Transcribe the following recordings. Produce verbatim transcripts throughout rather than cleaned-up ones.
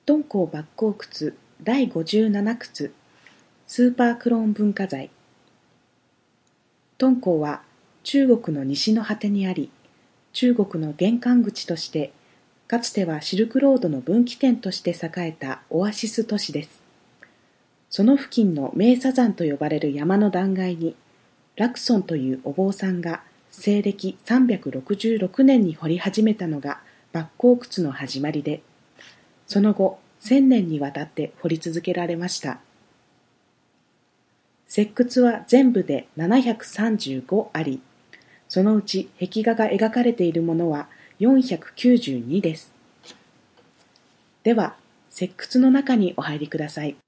敦煌莫高窟だいごじゅうなな窟スーパークローン文化財。敦煌は中国の西の果てにあり、中国の玄関口として、かつてはシルクロードの分岐点として栄えたオアシス都市です。その付近の名沙山と呼ばれる山の断崖に、楽尊というお坊さんが西暦さんびゃくろくじゅうろくねんに掘り始めたのが莫高窟の始まりで、その後せんねんにわたって掘り続けられました。石窟は全部でななひゃくさんじゅうごあり、そのうち壁画が描かれているものはよんひゃくきゅうじゅうにです。では、石窟の中にお入りください。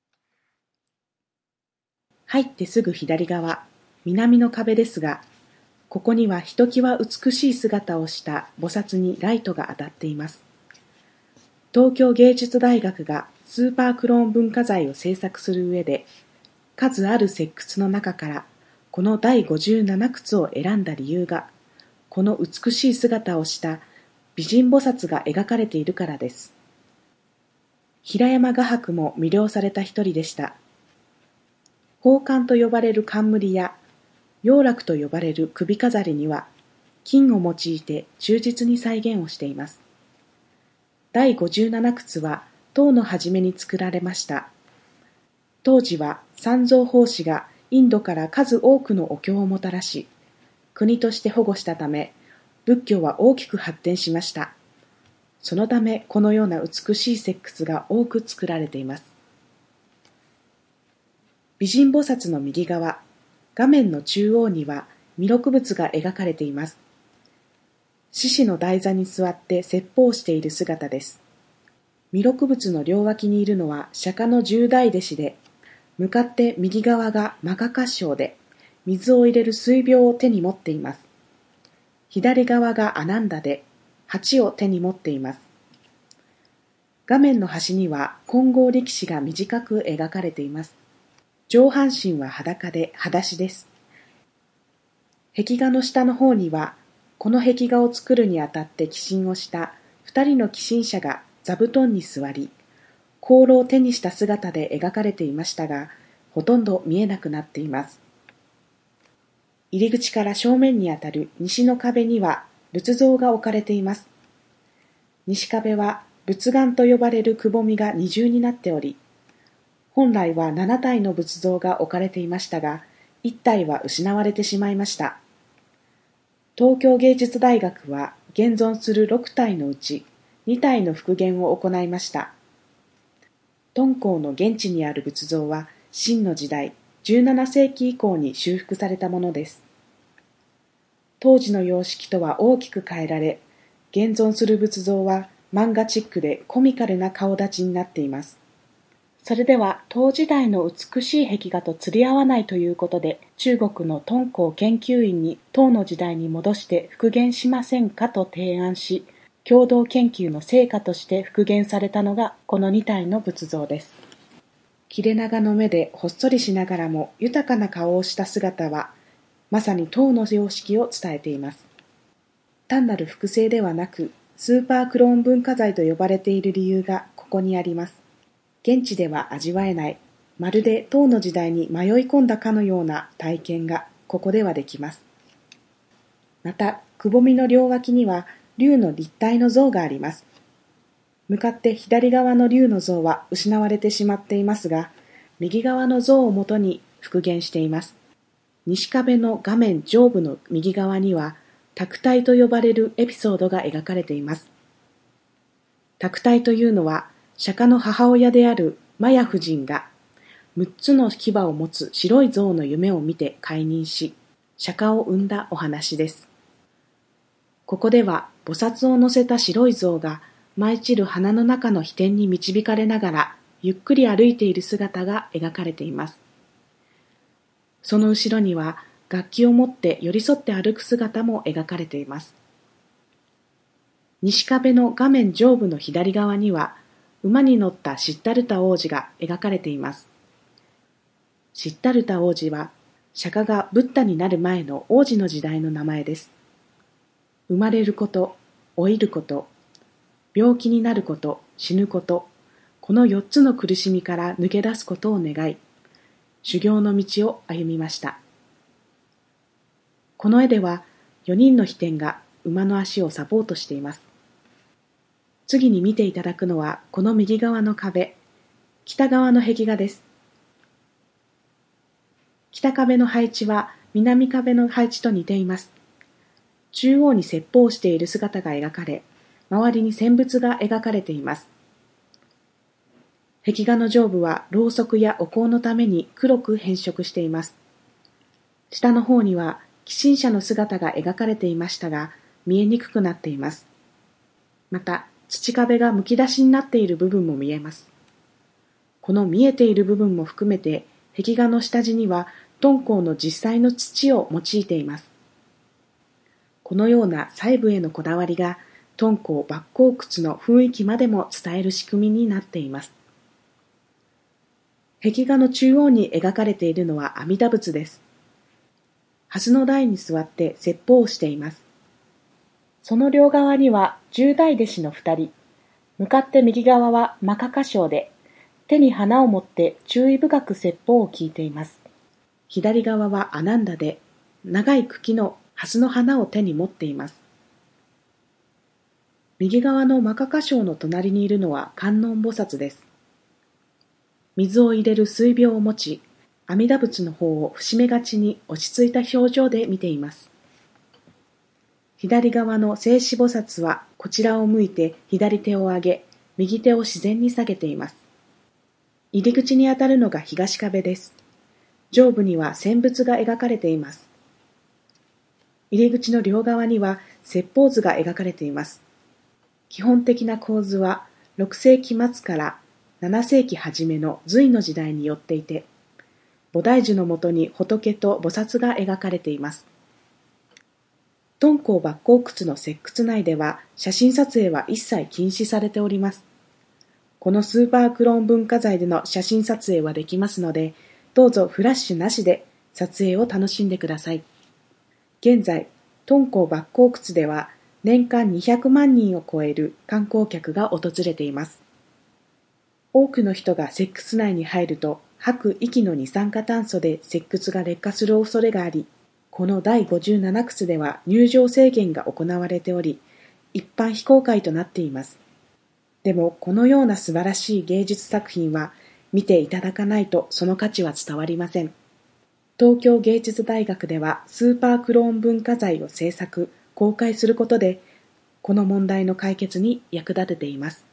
入ってすぐ左側、南の壁ですが、ここにはひときわ美しい姿をした菩薩にライトが当たっています。東京芸術大学がスーパークローン文化財を制作する上で、数ある石窟の中からこのだいごじゅうなな窟を選んだ理由が、この美しい姿をした美人菩薩が描かれているからです。平山画伯も魅了された一人でした。宝冠と呼ばれる冠や陽楽と呼ばれる首飾りには金を用いて忠実に再現をしています。だいごじゅうなな窟は唐の初めに作られました。当時は三蔵法師がインドから数多くのお経をもたらし、国として保護したため、仏教は大きく発展しました。そのためこのような美しい石窟が多く作られています。美人菩薩の右側、画面の中央には弥勒仏が描かれています。獅子の台座に座って説法している姿です。弥勒仏の両脇にいるのは釈迦の十大弟子で、向かって右側が摩訶迦葉で、水を入れる水瓶を手に持っています。左側が阿難陀で、鉢を手に持っています。画面の端には金剛力士が短く描かれています。上半身は裸で裸足です。壁画の下の方には、この壁画を作るにあたって寄進をした二人の寄進者が座布団に座り、香炉を手にした姿で描かれていましたが、ほとんど見えなくなっています。入り口から正面にあたる西の壁には仏像が置かれています。西壁は仏眼と呼ばれるくぼみが二重になっており、本来はななたいの仏像が置かれていましたが、いったいは失われてしまいました。東京芸術大学は現存するろくたいのうちにたいの復元を行いました。敦煌の現地にある仏像は清の時代じゅうななせいき以降に修復されたものです。当時の様式とは大きく変えられ、現存する仏像は漫画チックでコミカルな顔立ちになっています。それでは唐時代の美しい壁画と釣り合わないということで、中国の敦煌研究院に唐の時代に戻して復元しませんかと提案し、共同研究の成果として復元されたのがこのにたいの仏像です。切れ長の目でほっそりしながらも豊かな顔をした姿は、まさに唐の様式を伝えています。単なる複製ではなく、スーパークローン文化財と呼ばれている理由がここにあります。現地では味わえない、まるで唐の時代に迷い込んだかのような体験がここではできます。また、くぼみの両脇には龍の立体の像があります。向かって左側の龍の像は失われてしまっていますが、右側の像をもとに復元しています。西壁の画面上部の右側には、託体と呼ばれるエピソードが描かれています。託体というのは、釈迦の母親であるマヤ夫人がむっつの牙を持つ白い象の夢を見て解任し、釈迦を生んだお話です。ここでは菩薩を乗せた白い象が舞い散る花の中の飛天に導かれながらゆっくり歩いている姿が描かれています。その後ろには楽器を持って寄り添って歩く姿も描かれています。西壁の画面上部の左側には馬に乗ったシッタルタ王子が描かれています。シッタルタ王子は、釈迦がブッダになる前の王子の時代の名前です。生まれること、老いること、病気になること、死ぬこと、 このよっつの苦しみから抜け出すことを願い、修行の道を歩みました。この絵ではよにんの飛天が馬の足をサポートしています。次に見ていただくのはこの右側の壁、北側の壁画です。北壁の配置は南壁の配置と似ています。中央に説法をしている姿が描かれ、周りに線仏が描かれています。壁画の上部はろうそくやお香のために黒く変色しています。下の方には寄進者の姿が描かれていましたが、見えにくくなっています。また、土壁がむき出しになっている部分も見えます。この見えている部分も含めて、壁画の下地には敦煌の実際の土を用いています。このような細部へのこだわりが、敦煌莫高窟の雰囲気までも伝える仕組みになっています。壁画の中央に描かれているのは阿弥陀仏です。蓮の台に座って説法をしています。その両側には十大弟子の二人、向かって右側は摩訶迦葉で、手に花を持って注意深く説法を聞いています。左側は阿難陀で、長い茎の蓮の花を手に持っています。右側の摩訶迦葉の隣にいるのは観音菩薩です。水を入れる水瓶を持ち、阿弥陀仏の方を伏し目がちに落ち着いた表情で見ています。左側の静止菩薩はこちらを向いて左手を上げ、右手を自然に下げています。入り口にあたるのが東壁です。上部には線仏が描かれています。入り口の両側には説法図が描かれています。基本的な構図はろくせいき末からななせいき初めの隋の時代によっていて、菩提樹のもとに仏と菩薩が描かれています。敦煌莫高窟の石窟内では写真撮影は一切禁止されております。このスーパークローン文化財での写真撮影はできますので、どうぞフラッシュなしで撮影を楽しんでください。現在、敦煌莫高窟では年間にひゃくまんにんを超える観光客が訪れています。多くの人が石窟内に入ると吐く息の二酸化炭素で石窟が劣化する恐れがあり、このだいごじゅうなな窟では入場制限が行われており、一般非公開となっています。でもこのような素晴らしい芸術作品は見ていただかないとその価値は伝わりません。東京芸術大学ではスーパークローン文化財を制作、公開することで、この問題の解決に役立てています。